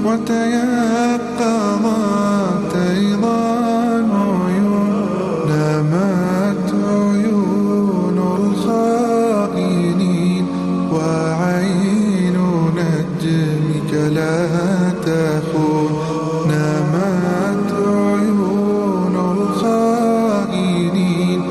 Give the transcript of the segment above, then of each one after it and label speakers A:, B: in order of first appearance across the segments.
A: وتيقظت أيضا عيون، نامت عيون الخائنين، وعين نجمك لا تخون، نامت عيون الخائنين،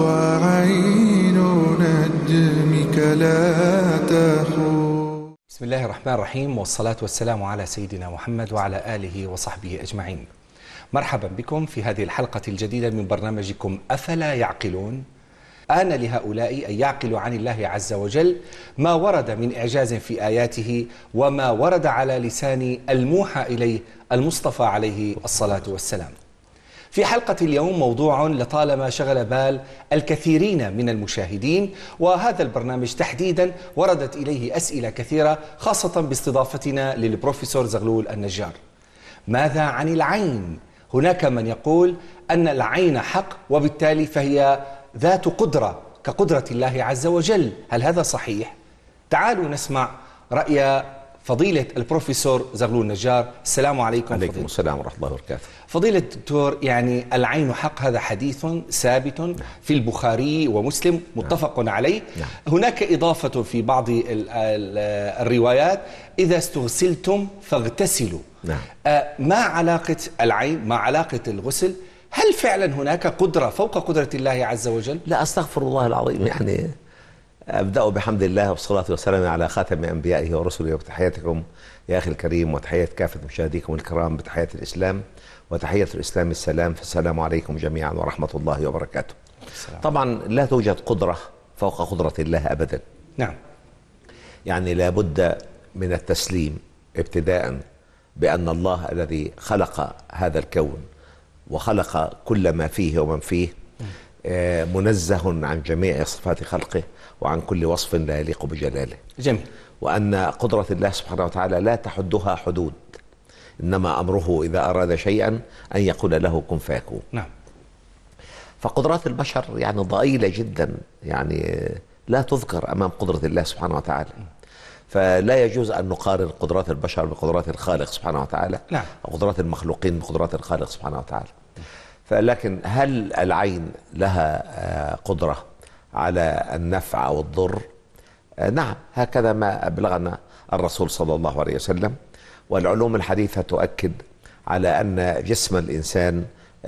A: وعين نجمك لا تخون.
B: بسم الله الرحمن الرحيم، والصلاة والسلام على سيدنا محمد وعلى آله وصحبه أجمعين. مرحبا بكم في هذه الحلقة الجديدة من برنامجكم أفلا يعقلون. آن لهؤلاء أن يعقلوا عن الله عز وجل ما ورد من إعجاز في آياته، وما ورد على لسان الموحى إليه المصطفى عليه الصلاة والسلام. في حلقة اليوم موضوع لطالما شغل بال الكثيرين من المشاهدين، وهذا البرنامج تحديدا وردت إليه أسئلة كثيرة، خاصة باستضافتنا للبروفيسور زغلول النجار. ماذا عن العين؟ هناك من يقول أن العين حق، وبالتالي فهي ذات قدرة كقدرة الله عز وجل. هل هذا صحيح؟ تعالوا نسمع رأي فضيلة البروفيسور زغلول النجار. السلام عليكم.
C: عليكم السلام ورحمة الله وبركاته.
B: فضيلة الدكتور، يعني العين حق هذا حديث ثابت في البخاري ومسلم متفق عليه. هناك إضافة في بعض الروايات: إذا استغسلتم فاغتسلوا. ما علاقة العين مع علاقة الغسل؟ هل فعلا هناك قدرة فوق قدرة الله عز وجل؟
C: لا، أستغفر الله العظيم. يعني أبدأ بحمد الله والصلاة والسلام على خاتم أنبيائه ورسله، وتحياتكم يا أخي الكريم، وتحية كافة مشاهديكم الكرام بتحية الإسلام، وتحية الإسلام السلام، فالسلام عليكم جميعا ورحمة الله وبركاته. طبعا لا توجد قدرة فوق قدرة الله أبدا.
B: نعم.
C: يعني لابد من التسليم ابتداء بأن الله الذي خلق هذا الكون وخلق كل ما فيه ومن فيه منزه عن جميع صفات خلقه وعن كل وصف لا يليق بجلاله.
B: جميل.
C: وأن قدرة الله سبحانه وتعالى لا تحدها حدود، إنما أمره إذا أراد شيئا أن يقول له كن فيكون.
B: نعم.
C: فقدرات البشر يعني ضئيلة جدا، يعني لا تذكر أمام قدرة الله سبحانه وتعالى. فلا يجوز أن نقارن قدرات البشر بقدرات الخالق سبحانه وتعالى.
B: نعم.
C: وقدرات المخلوقين بقدرات الخالق سبحانه وتعالى. فلكن هل العين لها قدرة على النفع أو الضر؟ نعم، هكذا ما أبلغنا الرسول صلى الله عليه وسلم. والعلوم الحديثة تؤكد على أن جسم الإنسان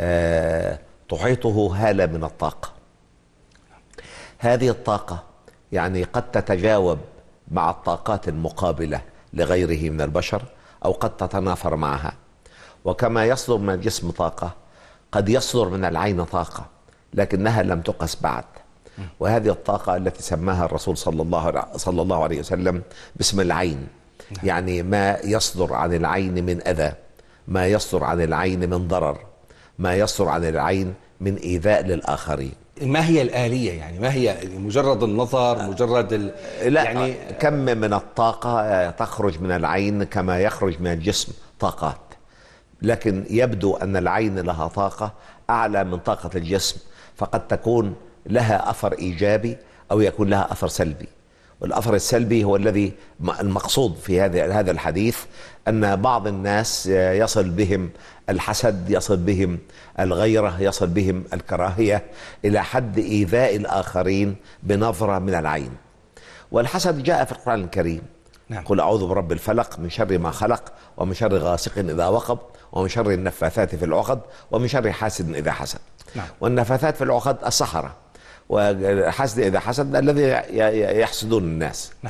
C: تحيطه هالة من الطاقة. هذه الطاقة يعني قد تتجاوب مع الطاقات المقابلة لغيره من البشر، أو قد تتنافر معها. وكما يصدر من الجسم طاقة، قد يصدر من العين طاقة لكنها لم تقس بعد. وهذه الطاقة التي سماها الرسول صلى الله عليه وسلم باسم العين. يعني ما يصدر عن العين من أذى، ما يصدر عن العين من ضرر، ما يصدر عن العين من إيذاء للآخرين.
B: ما هي الآلية؟ يعني ما هي مجرد النظر؟ مجرد
C: لا،
B: يعني
C: كم من الطاقة تخرج من العين كما يخرج من الجسم طاقات، لكن يبدو أن العين لها طاقة أعلى من طاقة الجسم، فقد تكون لها أثر إيجابي أو يكون لها أثر سلبي. والأثر السلبي هو الذي المقصود في هذا الحديث، أن بعض الناس يصل بهم الحسد، يصل بهم الغيرة، يصل بهم الكراهية إلى حد إيذاء الآخرين بنظرة من العين. والحسد جاء في القرآن الكريم.
B: نعم.
C: قل أعوذ برب الفلق من شر ما خلق، ومن شر غاسق إذا وقب، ومن شر النفاثات في العقد، ومن شر حاسد إذا حسد.
B: نعم.
C: والنفاثات في العقد السحرة، والحسد إذا حسد الذي يحسدون الناس.
B: نعم.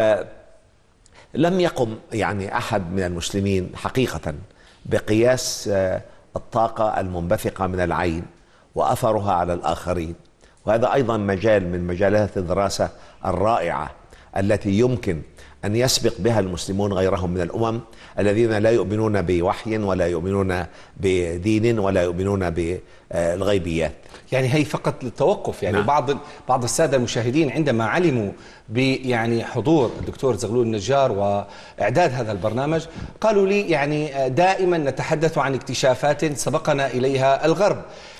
C: فلم يقم يعني أحد من المسلمين حقيقة بقياس الطاقة المنبثقة من العين وأثرها على الآخرين. وهذا أيضا مجال من مجالات الدراسة الرائعة التي يمكن أن يسبق بها المسلمون غيرهم من الأمم الذين لا يؤمنون بوحي ولا يؤمنون بدين ولا يؤمنون بالغيبيات.
B: يعني هي فقط للتوقف. يعني نعم. بعض السادة المشاهدين عندما علموا يعني حضور الدكتور زغلول النجار وإعداد هذا البرنامج قالوا لي يعني دائما نتحدث عن اكتشافات سبقنا إليها الغرب.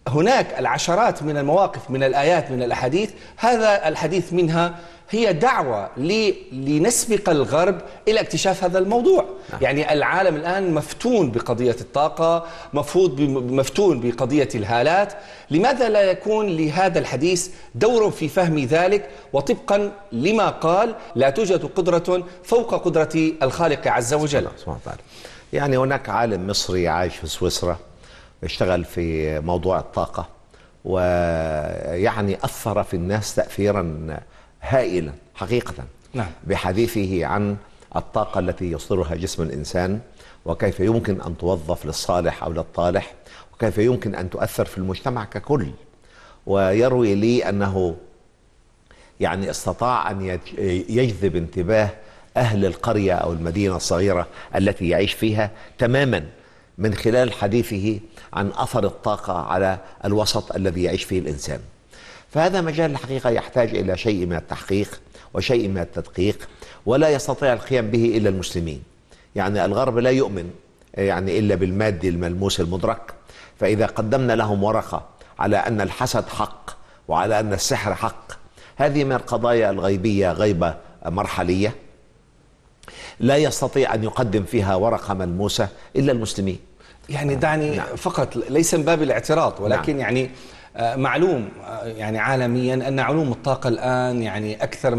B: هناك العشرات من المواقف من الآيات من الأحاديث، هذا الحديث منها هي دعوة لنسبق الغرب إلى اكتشاف هذا الموضوع. يعني العالم الآن مفتون بقضية الطاقة، مفتون بقضية الهالات. لماذا لا يكون لهذا الحديث دور في فهم ذلك؟ وطبقا لما قال لا توجد قدرة فوق قدرة الخالق عز وجل.
C: يعني هناك عالم مصري عايش في سويسرا اشتغل في موضوع الطاقة، ويعني أثر في الناس تأثيرا هائلا حقيقة.
B: نعم.
C: بحديثه عن الطاقة التي يصدرها جسم الإنسان، وكيف يمكن أن توظف للصالح أو للطالح، وكيف يمكن أن تؤثر في المجتمع ككل. ويروي لي أنه يعني استطاع أن يجذب انتباه أهل القرية أو المدينة الصغيرة التي يعيش فيها تماما من خلال حديثه عن أثر الطاقة على الوسط الذي يعيش فيه الإنسان. فهذا مجال الحقيقة يحتاج إلى شيء من التحقيق وشيء من التدقيق، ولا يستطيع القيام به إلا المسلمين. يعني الغرب لا يؤمن يعني إلا بالمادي الملموس المدرك، فإذا قدمنا لهم ورقة على أن الحسد حق وعلى أن السحر حق، هذه من القضايا الغيبية غيبة مرحلية لا يستطيع أن يقدم فيها ورقة ملموسة إلا المسلمين.
B: يعني دعني فقط ليس من باب الاعتراض، ولكن يعني معلوم يعني عالميا أن علوم الطاقة الآن يعني أكثر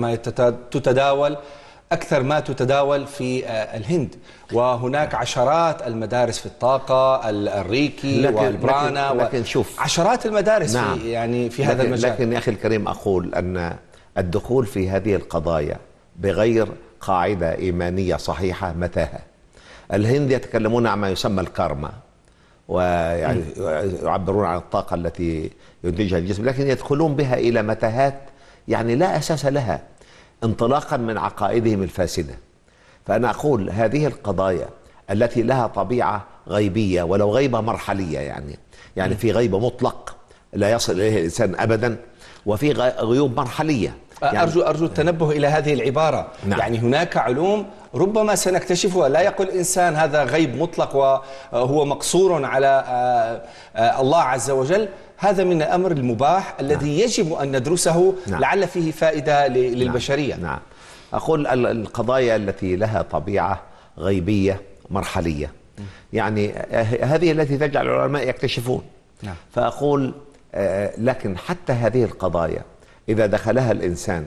B: ما تتداول في الهند، وهناك عشرات المدارس في الطاقة، الريكي والبرانا،
C: لكن شوف
B: عشرات المدارس في يعني في هذا المجال.
C: لكن يا أخي الكريم أقول أن الدخول في هذه القضايا بغير قاعدة إيمانية صحيحة متاهة. الهند يتكلمون عن ما يسمى الكارما، ويعني يعبرون عن الطاقة التي ينتجها الجسم، لكن يدخلون بها إلى متاهات يعني لا أساس لها، انطلاقا من عقائدهم الفاسدة. فأنا أقول هذه القضايا التي لها طبيعة غيبية ولو غيبة مرحلية، يعني في غيبة مطلق لا يصل إليه الإنسان أبدا، وفي غيوب مرحلية.
B: يعني أرجو التنبه إلى هذه العبارة.
C: نعم.
B: يعني هناك علوم ربما سنكتشفها، لا يقول إنسان هذا غيب مطلق وهو مقصور على الله عز وجل. هذا من الأمر المباح الذي يجب أن ندرسه.
C: نعم.
B: لعل فيه فائدة للبشرية.
C: نعم. أقول القضايا التي لها طبيعة غيبية مرحلية يعني هذه التي تجعل العلماء يكتشفون.
B: نعم.
C: فأقول لكن حتى هذه القضايا إذا دخلها الإنسان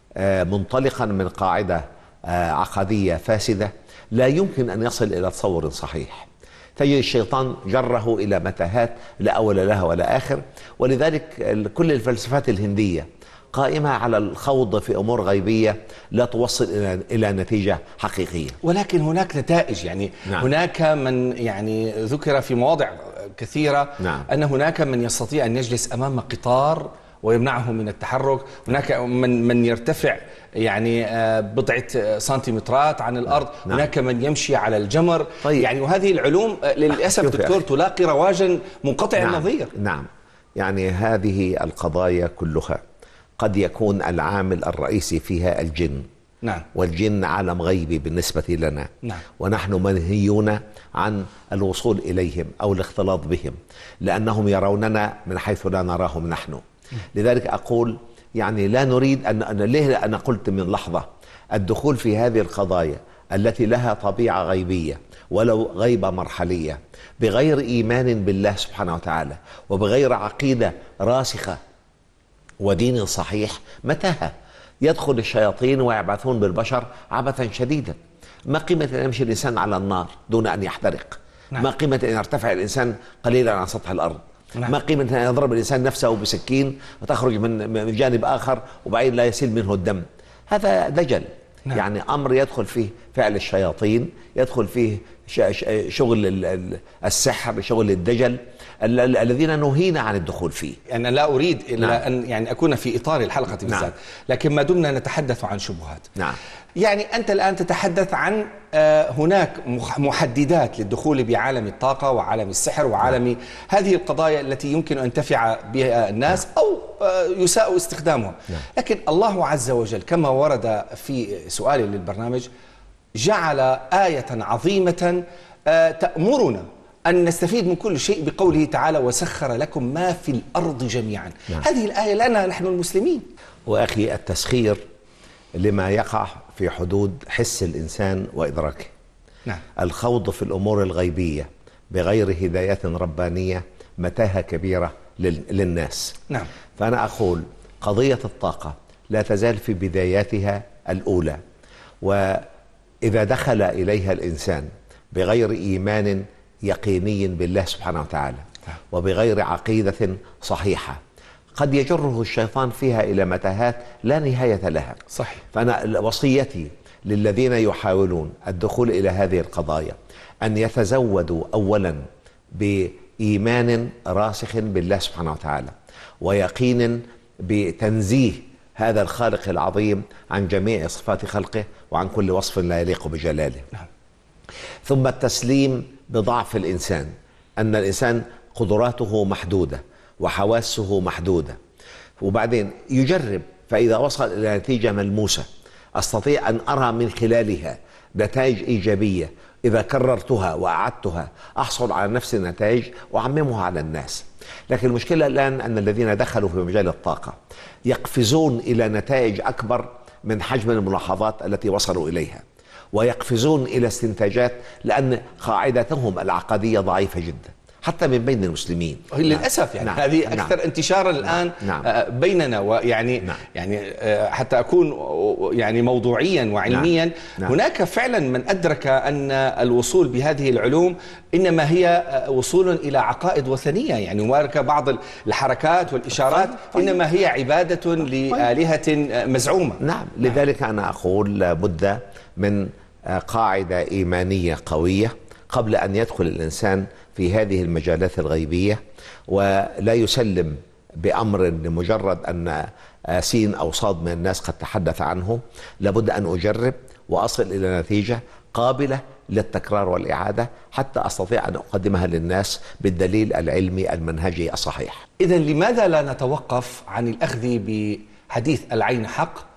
C: منطلقا من قاعدة عقدية فاسدة لا يمكن أن يصل إلى تصور صحيح. تجد الشيطان جره إلى متاهات لا أول لها ولا آخر. ولذلك كل الفلسفات الهندية قائمة على الخوض في أمور غيبية لا توصل إلى نتيجة حقيقية.
B: ولكن هناك نتائج يعني.
C: نعم.
B: هناك من يعني ذكر في مواضع كثيرة.
C: نعم.
B: أن هناك من يستطيع أن يجلس أمام قطار ويمنعه من التحرك. هناك من يرتفع يعني بضعة سنتيمترات عن الأرض.
C: نعم.
B: هناك من يمشي على الجمر.
C: طيب.
B: يعني وهذه العلوم للأسف دكتور تلاقي رواجا منقطع النظير.
C: نعم. يعني هذه القضايا كلها قد يكون العامل الرئيسي فيها الجن.
B: نعم.
C: والجن عالم غيبي بالنسبة لنا.
B: نعم.
C: ونحن منهيون عن الوصول إليهم أو الاختلاط بهم، لأنهم يروننا من حيث لا نراهم نحن. لذلك أقول يعني لا نريد ليه أنا قلت من لحظة الدخول في هذه القضايا التي لها طبيعة غيبية ولو غيبة مرحلية بغير إيمان بالله سبحانه وتعالى وبغير عقيدة راسخة ودين صحيح متاهة. يدخل الشياطين ويبعثون بالبشر عبثا شديدا. ما قيمة أن يمشي الإنسان على النار دون أن يحترق؟
B: نعم.
C: ما قيمة أن يرتفع الإنسان قليلا عن سطح الأرض؟
B: نعم.
C: ما قيمة أن يضرب الإنسان نفسه بسكين وتخرج من جانب آخر وبعدين لا يسيل منه الدم؟ هذا دجل.
B: نعم.
C: يعني أمر يدخل فيه فعل الشياطين، يدخل فيه شغل السحر، شغل الدجل الذين نهينا عن الدخول فيه.
B: أنا لا أريد إلا
C: نعم.
B: أن يعني أكون في إطار الحلقة بالذات.
C: نعم.
B: لكن ما دمنا نتحدث عن شبهات.
C: نعم.
B: يعني أنت الآن تتحدث عن هناك محددات للدخول بعالم الطاقة وعالم السحر وعالم هذه القضايا التي يمكن أن ينتفع بها الناس أو يساء استخدامها. لكن الله عز وجل كما ورد في سؤالي للبرنامج جعل آية عظيمة تأمرنا أن نستفيد من كل شيء بقوله تعالى وسخر لكم ما في الأرض جميعا.
C: نعم.
B: هذه الآية لنا نحن المسلمين.
C: وأخي التسخير لما يقع في حدود حس الإنسان وإدراكه.
B: نعم.
C: الخوض في الأمور الغيبية بغير هداية ربانية متاهة كبيرة للناس.
B: نعم.
C: فأنا أقول قضية الطاقة لا تزال في بداياتها الأولى، وإذا دخل إليها الإنسان بغير إيمان يقيني بالله سبحانه وتعالى وبغير عقيدة صحيحة قد يجره الشيطان فيها إلى متاهات لا نهاية لها.
B: صحيح.
C: فأنا وصيتي للذين يحاولون الدخول إلى هذه القضايا أن يتزودوا أولا بإيمان راسخ بالله سبحانه وتعالى ويقين بتنزيه هذا الخالق العظيم عن جميع صفات خلقه وعن كل وصف لا يليق بجلاله. ثم التسليم بضعف الإنسان، أن الإنسان قدراته محدودة وحواسه محدودة، وبعدين يجرب، فإذا وصل إلى نتيجة ملموسة أستطيع أن أرى من خلالها نتائج إيجابية، إذا كررتها وأعدتها أحصل على نفس النتائج وأعممها على الناس. لكن المشكلة الآن أن الذين دخلوا في مجال الطاقة يقفزون إلى نتائج أكبر من حجم الملاحظات التي وصلوا إليها، ويقفزون إلى استنتاجات لأن قاعدتهم العقدية ضعيفة جدا حتى من بين المسلمين.
B: للأسف يعني
C: نعم.
B: هذه أكثر
C: نعم.
B: انتشارا الآن.
C: نعم.
B: بيننا، ويعني
C: نعم.
B: يعني حتى أكون يعني موضوعيا وعلميا.
C: نعم.
B: هناك فعلا من أدرك أن الوصول بهذه العلوم إنما هي وصول إلى عقائد وثنية، يعني هناك بعض الحركات والإشارات إنما هي عبادة لآلهة مزعومة.
C: نعم. لذلك أنا أقول لابد من قاعدة إيمانية قوية قبل أن يدخل الإنسان في هذه المجالات الغيبية، ولا يسلم بأمر لمجرد أن سين أو صاد من الناس قد تحدث عنه. لابد أن أجرب وأصل إلى نتيجة قابلة للتكرار والإعادة حتى أستطيع أن أقدمها للناس بالدليل العلمي المنهجي الصحيح.
B: إذن لماذا لا نتوقف عن الأخذ بحديث العين حق،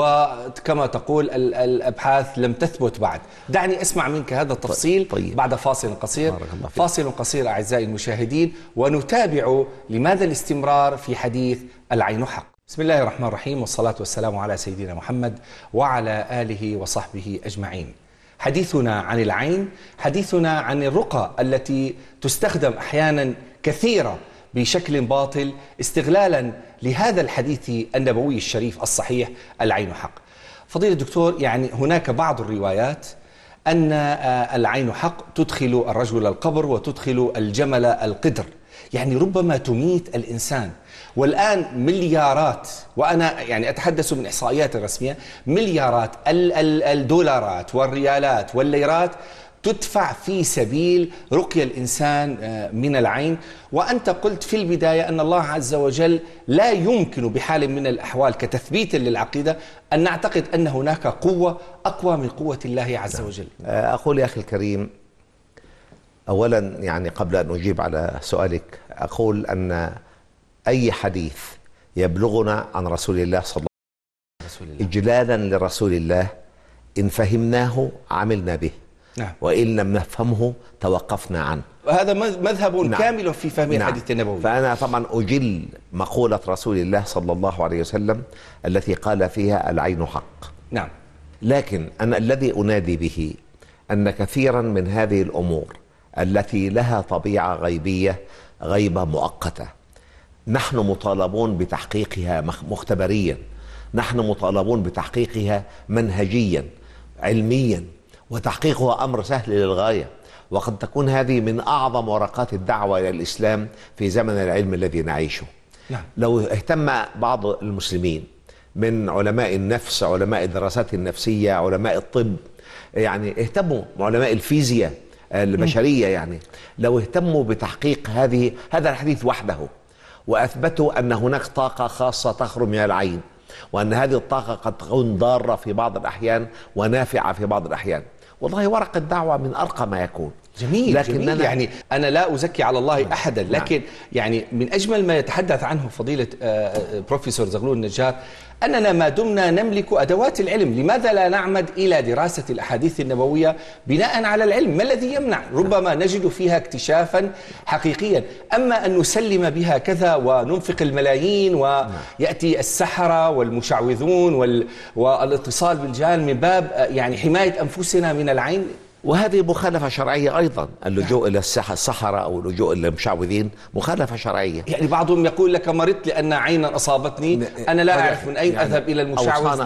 B: وكما تقول الأبحاث لم تثبت بعد؟ دعني أسمع منك هذا التفصيل.
C: طيب.
B: بعد فاصل قصير. فاصل قصير أعزائي المشاهدين، ونتابع لماذا الاستمرار في حديث العين حق. بسم الله الرحمن الرحيم، والصلاة والسلام على سيدنا محمد وعلى آله وصحبه أجمعين. حديثنا عن العين، حديثنا عن الرقى التي تستخدم أحيانا كثيرة بشكل باطل استغلالا لهذا الحديث النبوي الشريف الصحيح العين حق. فضيلة الدكتور، يعني هناك بعض الروايات أن العين حق تدخل الرجل القبر وتدخل الجمل القدر، يعني ربما تميت الإنسان. والآن مليارات، وأنا يعني أتحدث من إحصائيات رسمية، مليارات الدولارات والريالات والليرات تدفع في سبيل رقية الإنسان من العين. وأنت قلت في البداية أن الله عز وجل لا يمكن بحال من الأحوال كتثبيت للعقيدة أن نعتقد أن هناك قوة أقوى من قوة الله عز وجل.
C: أقول يا أخي الكريم، أولا يعني قبل أن أجيب على سؤالك أقول أن أي حديث يبلغنا عن رسول الله صلى الله عليه وسلم إجلالا لرسول الله إن فهمناه عملنا به،
B: نعم.
C: وإن لم نفهمه توقفنا عنه.
B: هذا مذهب
C: نعم.
B: كامل في فهم
C: نعم.
B: الحديث النبوي.
C: فأنا طبعا أجل مقولة رسول الله صلى الله عليه وسلم التي قال فيها العين حق.
B: نعم.
C: لكن أنا الذي أنادي به أن كثيرا من هذه الأمور التي لها طبيعة غيبية غيبة مؤقتة نحن مطالبون بتحقيقها مختبريا، نحن مطالبون بتحقيقها منهجيا علميا، وتحقيقها أمر سهل للغاية. وقد تكون هذه من أعظم ورقات الدعوة إلى الإسلام في زمن العلم الذي نعيشه.
B: نعم.
C: لو اهتم بعض المسلمين من علماء النفس، علماء الدراسات النفسية، علماء الطب، يعني اهتموا علماء الفيزياء البشرية، يعني لو اهتموا بتحقيق هذا الحديث وحده وأثبتوا أن هناك طاقة خاصة تخرج من العين، وأن هذه الطاقة قد تكون ضارة في بعض الأحيان ونافعة في بعض الأحيان، والله ورق الدعوة من أرقى ما يكون.
B: جميل جميل. يعني أنا لا أزكي على الله أحدا، لكن يعني من أجمل ما يتحدث عنه فضيلة بروفيسور زغلول النجار أننا ما دمنا نملك أدوات العلم لماذا لا نعمد إلى دراسة الأحاديث النبوية بناء على العلم؟ ما الذي يمنع؟ ربما نجد فيها اكتشافا حقيقيا. أما أن نسلم بها كذا وننفق الملايين ويأتي السحرة والمشعوذون والاتصال بالجان من باب يعني حماية أنفسنا من العين،
C: وهذه مخالفة شرعية أيضا. اللجوء إلى السحرة أو اللجوء إلى المشعوذين مخالفة شرعية.
B: يعني بعضهم يقول لك مرضت لأن عينا أصابتني، أنا لا أعرف من أين أذهب إلى المشعوذ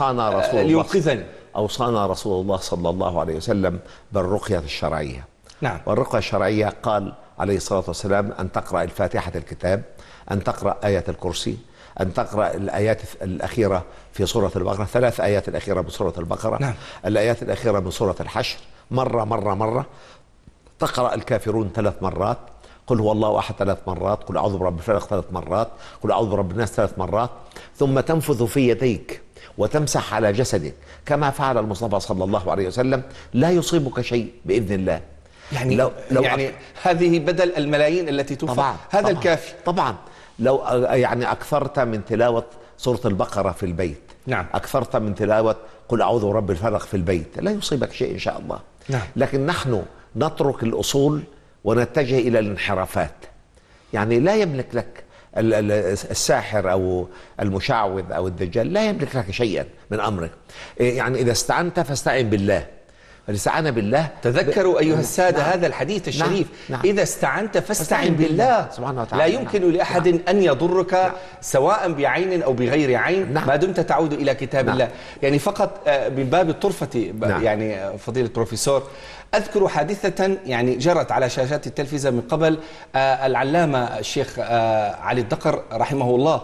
C: أوصانا رسول الله صلى الله عليه وسلم بالرقية الشرعية.
B: نعم.
C: والرقية الشرعية قال عليه الصلاة والسلام أن تقرأ الفاتحة الكتاب، أن تقرأ آية الكرسي، أن تقرأ الآيات الأخيرة في سورة البقرة، 3 آيات الأخيرة من سورة البقرة.
B: نعم.
C: الآيات الأخيرة من سورة الحشر مرة. تقرأ الكافرون 3 مرات، قل هو الله أحد 3 مرات، قل أعوذ برب الفلق 3 مرات، قل أعوذ برب الناس 3 مرات، ثم تنفذ في يديك وتمسح على جسدك كما فعل المصطفى صلى الله عليه وسلم، لا يصيبك شيء بإذن الله.
B: يعني لو يعني هذه بدل الملايين التي تنفق، هذا الكافي
C: طبعا. لو يعني أكثرت من تلاوة سورة البقرة في البيت،
B: نعم،
C: أكثرت من تلاوة قل أعوذ برب الفلق في البيت، لا يصيبك شيء إن شاء الله.
B: نعم.
C: لكن نحن نترك الأصول ونتجه إلى الانحرافات. يعني لا يملك لك الساحر أو المشعوذ أو الدجال، لا يملك لك شيئا من أمرك. يعني إذا استعنت فاستعن بالله. الاستعانة بالله،
B: تذكروا أيها السادة هذا الحديث الشريف.
C: نعم.
B: إذا استعنت فاستعن بالله
C: سبحانه وتعالى.
B: لا يمكن لأحد أن يضرك سواء بعين أو بغير عين ما دمت تعود إلى كتاب الله. يعني فقط من باب الطرفة يعني فضيلة البروفيسور، أذكر حادثة يعني جرت على شاشات التلفزة من قبل. العلامة الشيخ علي الدقر رحمه الله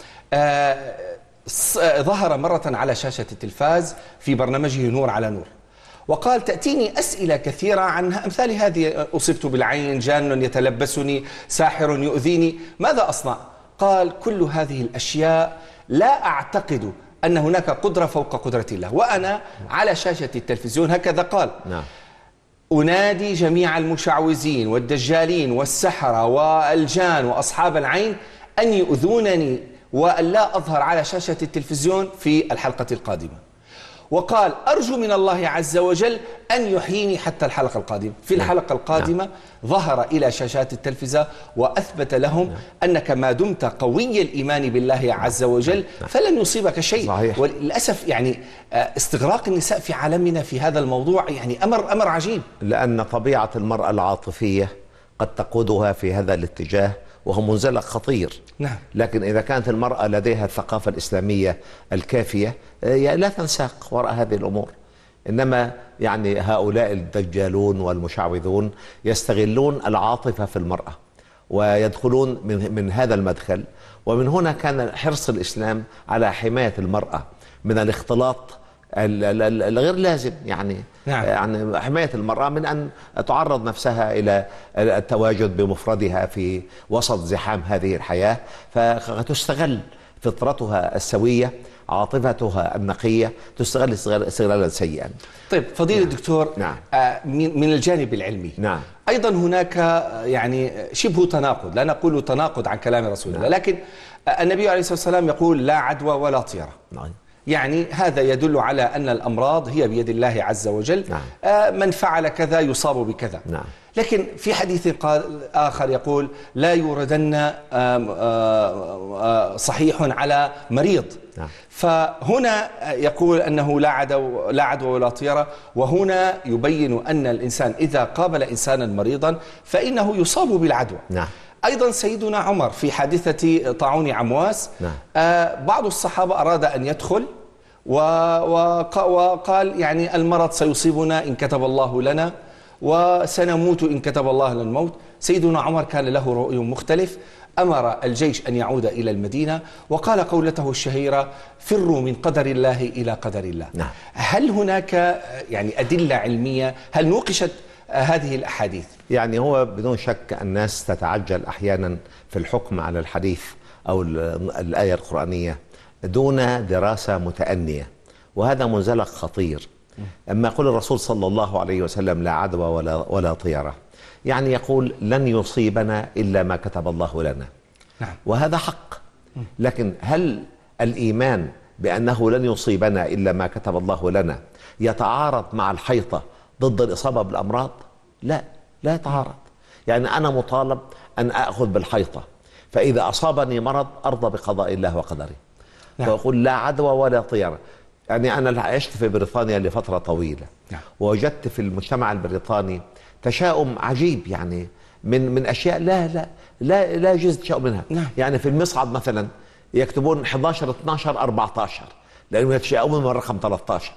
B: ظهر مرة على شاشة التلفاز في برنامجه نور على نور، وقال تأتيني أسئلة كثيرة عن أمثال هذه: أصبت بالعين، جان يتلبسني، ساحر يؤذيني، ماذا أصنع؟ قال كل هذه الأشياء لا أعتقد أن هناك قدرة فوق قدرة الله. وأنا على شاشة التلفزيون هكذا قال: أنادي جميع المشعوذين والدجالين والسحرة والجان وأصحاب العين أن يؤذونني وأن لا أظهر على شاشة التلفزيون في الحلقة القادمة. وقال أرجو من الله عز وجل أن يحييني حتى الحلقة القادمة. في الحلقة القادمة ظهر إلى شاشات التلفزة وأثبت لهم أنك ما دمت قوي الإيمان بالله عز وجل فلن يصيبك شيء.
C: صحيح.
B: وللأسف يعني استغراق النساء في عالمنا في هذا الموضوع يعني أمر عجيب،
C: لأن طبيعة المرأة العاطفية قد تقودها في هذا الاتجاه، وهو منزلق خطير.
B: نعم.
C: لكن إذا كانت المرأة لديها الثقافة الإسلامية الكافية لا تنساق وراء هذه الأمور. إنما يعني هؤلاء الدجالون والمشعوذون يستغلون العاطفة في المرأة ويدخلون من هذا المدخل. ومن هنا كان حرص الإسلام على حماية المرأة من الاختلاط الغير لازم. يعني يعني حماية المرأة من أن تعرض نفسها إلى التواجد بمفردها في وسط زحام هذه الحياة، فتستغل فطرتها السوية، عاطفتها النقية، تستغل استغلالا سيئا.
B: طيب فضيلة الدكتور، من الجانب العلمي أيضا هناك يعني شبه تناقض، لا نقول تناقض عن كلام رسول الله، لكن النبي عليه الصلاة والسلام يقول لا عدوى ولا طيرة. يعني هذا يدل على أن الأمراض هي بيد الله عز وجل. من فعل كذا يصاب بكذا. لكن في حديث آخر يقول لا يوردن صحيح على مريض. فهنا يقول أنه لا عدوى ولا طيرة، وهنا يبين أن الإنسان إذا قابل إنسانا مريضا فإنه يصاب بالعدوى. أيضا سيدنا عمر في حادثة طاعون عمواس، بعض الصحابة أراد أن يدخل وقال يعني المرض سيصيبنا إن كتب الله لنا وسنموت إن كتب الله لنا الموت. سيدنا عمر كان له رؤي مختلف، أمر الجيش أن يعود إلى المدينة وقال قولته الشهيرة: فروا من قدر الله إلى قدر الله. هل هناك يعني أدلة علمية؟ هل نوقشت هذه الأحاديث؟ يعني
C: هو بدون شك الناس تتعجل أحيانا في الحكم على الحديث أو الآية القرآنية دون دراسة متأنية، وهذا منزلق خطير. أما يقول الرسول صلى الله عليه وسلم لا عدوى ولا طيرة، يعني يقول لن يصيبنا إلا ما كتب الله لنا.
B: نعم.
C: وهذا حق، لكن هل الإيمان بأنه لن يصيبنا إلا ما كتب الله لنا يتعارض مع الحيطة ضد الإصابة بالأمراض؟ لا، لا يتعارض. يعني أنا مطالب أن أخذ بالحيطة، فإذا أصابني مرض أرضى بقضاء الله وقدره.
B: نعم.
C: وأقول لا عدوى ولا طيرة. يعني أنا عشت في بريطانيا لفترة طويلة.
B: نعم.
C: ووجدت في المجتمع البريطاني تشاؤم عجيب، يعني من أشياء لا يجوز التشاؤم منها.
B: نعم.
C: يعني في المصعد مثلا يكتبون 11 12 14 لأنهم يتشاؤمون من الرقم 13.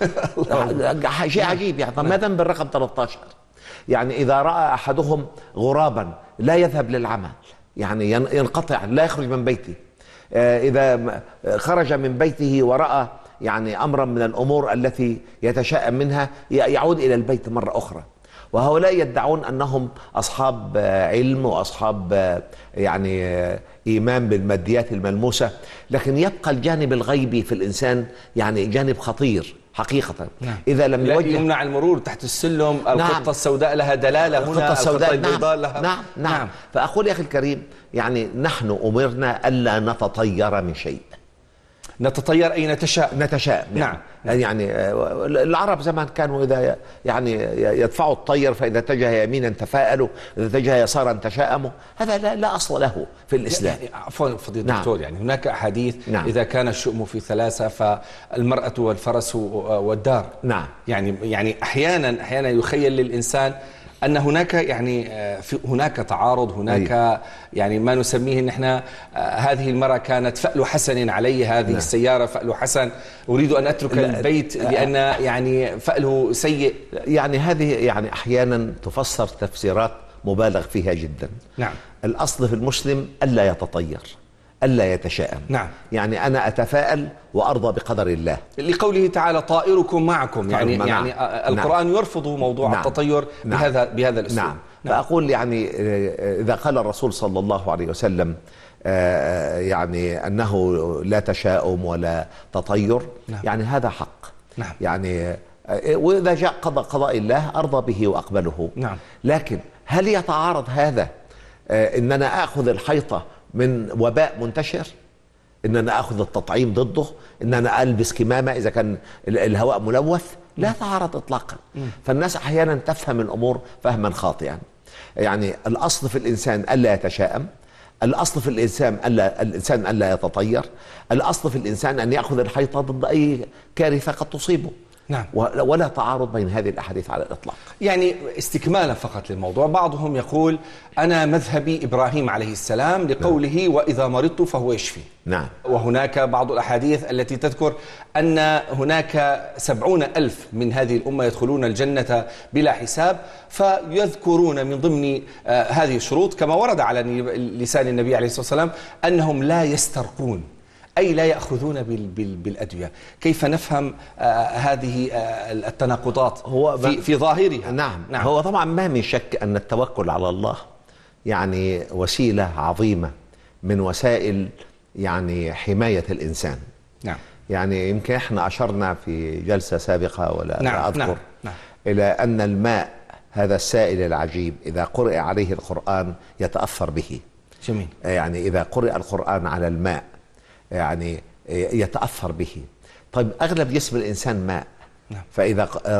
C: شيء عجيب يعني. طب ماذا بالرقم 13؟ يعني إذا رأى أحدهم غرابا لا يذهب للعمل، يعني ينقطع، لا يخرج من بيته. إذا خرج من بيته ورأى يعني أمرا من الأمور التي يتشائم منها يعود إلى البيت مرة أخرى. وهؤلاء يدعون أنهم أصحاب علم وأصحاب يعني إيمان بالماديات الملموسة، لكن يبقى الجانب الغيبي في الإنسان يعني جانب خطير حقيقة.
B: نعم.
C: إذا لم يوجه
B: يمنع المرور تحت السلم. القطة
C: نعم.
B: السوداء لها دلالة هنا،
C: القطة السوداء
B: البيضاء لها.
C: نعم. فأقول يا أخي الكريم، يعني نحن أمرنا ألا نتطير من شيء.
B: نتطير أي نتشاءم.
C: نعم. يعني العرب زمان كانوا إذا يعني يدفعوا الطير، فإذا اتجه يمينا تفاءلوا، إذا اتجه يسارا تشاءموا. هذا لا أصل له في الإسلام.
B: يعني عفوا فضيلة الدكتور، يعني هناك أحاديث إذا كان الشؤم في ثلاثة فالمرأة والفرس والدار.
C: نعم.
B: يعني أحيانا يخيل للإنسان أن هناك يعني هناك تعارض، هناك يعني ما نسميه نحن هذه المرأة كانت فأل حسن علي، هذه السيارة فأل حسن، أريد أن أترك البيت لأن يعني فأله سيء.
C: يعني هذه يعني أحيانا تفسر تفسيرات مبالغ فيها جدا.
B: نعم.
C: الأصل في المسلم ألا يتطير، ألا يتشائم.
B: نعم.
C: يعني أنا أتفائل وأرضى بقدر الله،
B: لقوله تعالى طائركم معكم. يعني القرآن يرفض موضوع التطير بهذا الأسلوب.
C: نعم. فأقول يعني إذا قال الرسول صلى الله عليه وسلم يعني أنه لا تشاؤم ولا تطير، يعني هذا حق.
B: نعم.
C: يعني وإذا جاء قضاء الله أرضى به وأقبله.
B: نعم.
C: لكن هل يتعارض هذا إن أنا أخذ الحيطة من وباء منتشر، إن أنا أخذ التطعيم ضده، إن أنا ألبس كمامة إذا كان الهواء ملوث؟ لا تعارض إطلاقا. فالناس أحيانا تفهم الأمور فهما خاطئا. يعني الأصل في الإنسان ألا يتشائم، الأصل في الإنسان ألا يتطير، الأصل في الإنسان أن يأخذ الحيطة ضد أي كارثة قد تصيبه.
B: نعم.
C: ولا تعارض بين هذه الأحاديث على الإطلاق.
B: يعني استكمالا فقط للموضوع، بعضهم يقول أنا مذهبي إبراهيم عليه السلام لقوله وإذا مرضت فهو يشفي.
C: نعم.
B: وهناك بعض الأحاديث التي تذكر أن هناك 70,000 من هذه الأمة يدخلون الجنة بلا حساب، فيذكرون من ضمن هذه الشروط كما ورد على لسان النبي عليه الصلاة والسلام أنهم لا يسترقون، أي لا يأخذون بالأدوية. كيف نفهم هذه التناقضات في ظاهرها؟
C: نعم. هو طبعا ما من شك أن التوكل على الله يعني وسيلة عظيمة من وسائل يعني حماية الإنسان.
B: نعم.
C: يعني يمكن احنا أشرنا في جلسة سابقة ولا أذكر
B: نعم.
C: إلى أن الماء هذا السائل العجيب إذا قرئ عليه القرآن يتأثر به.
B: جميل.
C: يعني إذا قرئ القرآن على الماء يعني يتأثر به. طيب أغلب جسم الإنسان ماء.
B: نعم.
C: فإذا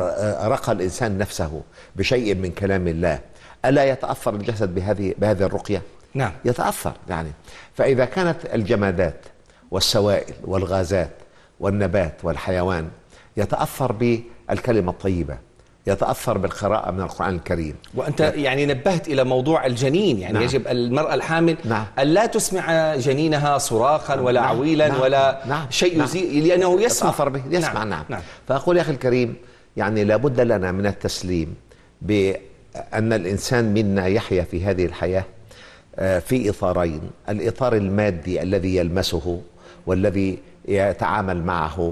C: رقى الإنسان نفسه بشيء من كلام الله ألا يتأثر الجسد بهذه الرقية؟
B: نعم.
C: يتأثر. يعني فإذا كانت الجمادات والسوائل والغازات والنبات والحيوان يتأثر بالكلمة الطيبة، يتأثر بالقراءة من القرآن الكريم.
B: وأنت يعني نبهت إلى موضوع الجنين، يعني يجب المرأة الحامل أن لا تسمع جنينها صراخا ولا عويلا ولا شيء يزيء، لأنه
C: يتأثر به. يسمع. نعم. فأقول يا أخي الكريم، يعني لابد لنا من التسليم بأن الإنسان منا يحيا في هذه الحياة في إطارين: الإطار المادي الذي يلمسه والذي يتعامل معه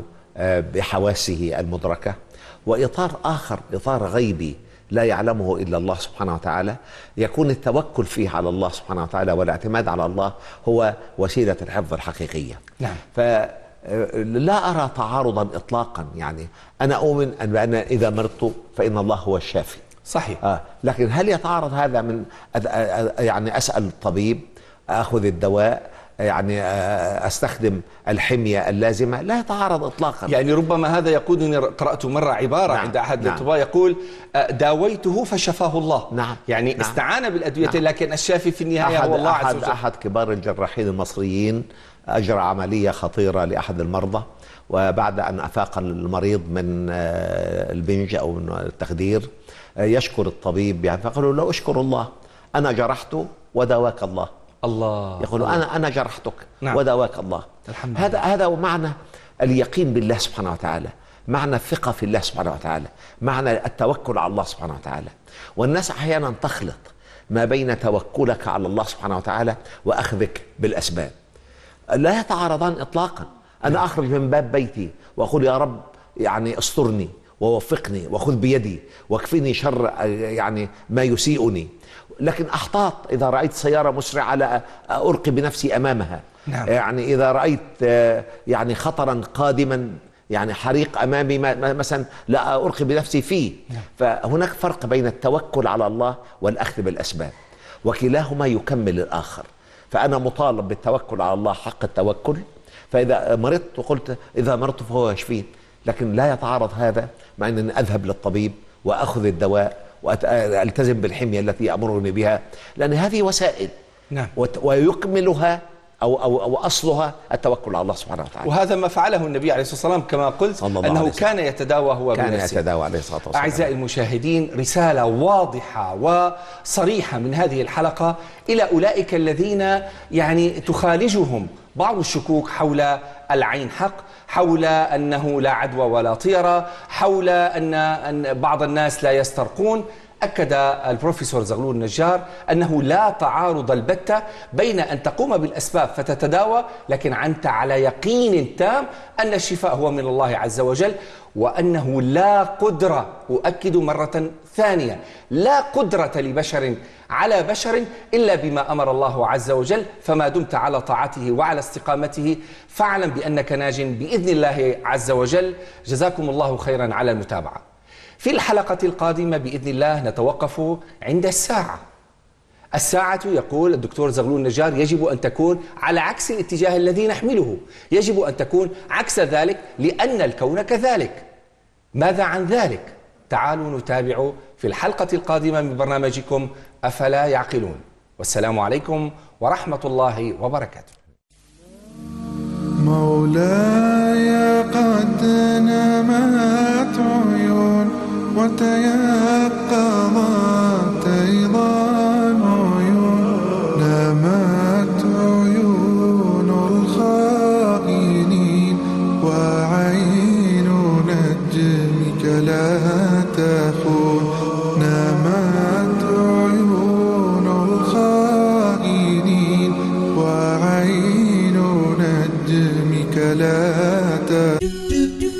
C: بحواسه المدركة، وإطار آخر إطار غيبي لا يعلمه إلا الله سبحانه وتعالى، يكون التوكل فيه على الله سبحانه وتعالى والاعتماد على الله هو وسيلة الحفظ الحقيقية.
B: نعم.
C: لا أرى تعارضا إطلاقا. يعني أنا أؤمن أن إذا مرضت فإن الله هو الشافي.
B: صحيح.
C: لكن هل يتعارض هذا من يعني أسأل الطبيب، أخذ الدواء، يعني أستخدم الحمية اللازمة؟ لا يتعارض إطلاقا.
B: يعني ربما هذا يقودني، قرأت مرة عبارة عند أحد الأطباء يقول داويته فشفاه الله. يعني استعان بالأدوية لكن الشافي في النهاية هو الله عز وجل.
C: أحد كبار الجراحين المصريين أجرى عملية خطيرة لأحد المرضى، وبعد أن أفاق المريض من البنج أو من التخدير يشكر الطبيب، يعني فقالوا له اشكر الله، أنا جرحت وداواك الله. يقول أنا جرحتك وداواك الله. هذا معنى اليقين بالله سبحانه وتعالى، معنى الثقة في الله سبحانه وتعالى، معنى التوكل على الله سبحانه وتعالى. والناس أحيانا تخلط ما بين توكلك على الله سبحانه وتعالى وأخذك بالأسباب. لا يتعارضان إطلاقا. أنا أخرج من باب بيتي وأقول يا رب يعني استرني ووفقني وخذ بيدي واكفني شر يعني ما يسيئني، لكن أحتاط إذا رأيت سيارة مسرعة لا ألقي بنفسي أمامها. يعني إذا رأيت يعني خطرا قادما، يعني حريق أمامي مثلا، لا ألقي بنفسي فيه. فهناك فرق بين التوكل على الله والأخذ بالأسباب، وكلاهما يكمل الآخر. فأنا مطالب بالتوكل على الله حق التوكل، فإذا مرضت قلت إذا مرضت فهو يشفين، لكن لا يتعارض هذا مع أن أذهب للطبيب وأخذ الدواء وألتزم بالحمية التي يأمرني بها، لأن هذه وسائل. ويكملها أو أصلها التوكل على الله سبحانه وتعالى.
B: وهذا ما فعله النبي عليه الصلاة والسلام كما قلت، أنه كان يتداوى هو بنفسه.
C: كان يتداوى عليه الصلاة والسلام.
B: أعزائي المشاهدين، رسالة واضحة وصريحة من هذه الحلقة إلى أولئك الذين يعني تخالجهم بعض الشكوك حول العين حق، حول أنه لا عدوى ولا طيرة، حول أن بعض الناس لا يسترقون. أكد البروفيسور زغلول النجار أنه لا تعارض البتة بين أن تقوم بالأسباب فتتداوى، لكن أنت على يقين تام أن الشفاء هو من الله عز وجل، وأنه لا قدرة، أؤكد مرة ثانية، لا قدرة لبشر على بشر إلا بما أمر الله عز وجل. فما دمت على طاعته وعلى استقامته فاعلم بأنك ناج بإذن الله عز وجل. جزاكم الله خيرا على المتابعة. في الحلقة القادمة بإذن الله نتوقف عند الساعة. الساعة يقول الدكتور زغلول النجار يجب أن تكون على عكس الاتجاه الذي نحمله، يجب أن تكون عكس ذلك لأن الكون كذلك. ماذا عن ذلك؟ تعالوا نتابع في الحلقة القادمة من برنامجكم أفلا يعقلون. والسلام عليكم ورحمة الله وبركاته.
A: مولاي قد نمت عيون وتيقظت أيضا عيون، نمت عيون الخائنين وعين نجمك لا تخون، نمت عيون الخائنين وعين نجمك لا تخون.